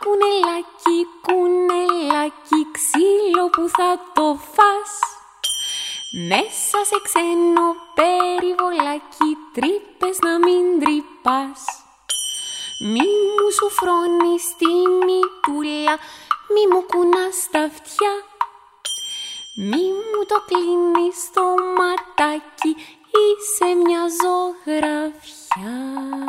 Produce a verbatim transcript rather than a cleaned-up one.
κουνελάκι, κουνελάκι, ξύλο που θα το φας. Μέσα σε ξένο περιβολάκι, τρύπες να μην τρυπάς. Μη μου σου φρώνεις τη μητούλα, μη μου κουνάς τα αυτιά. Μη μου το κλείνεις το ματάκι, είσαι μια ζωγραφιά.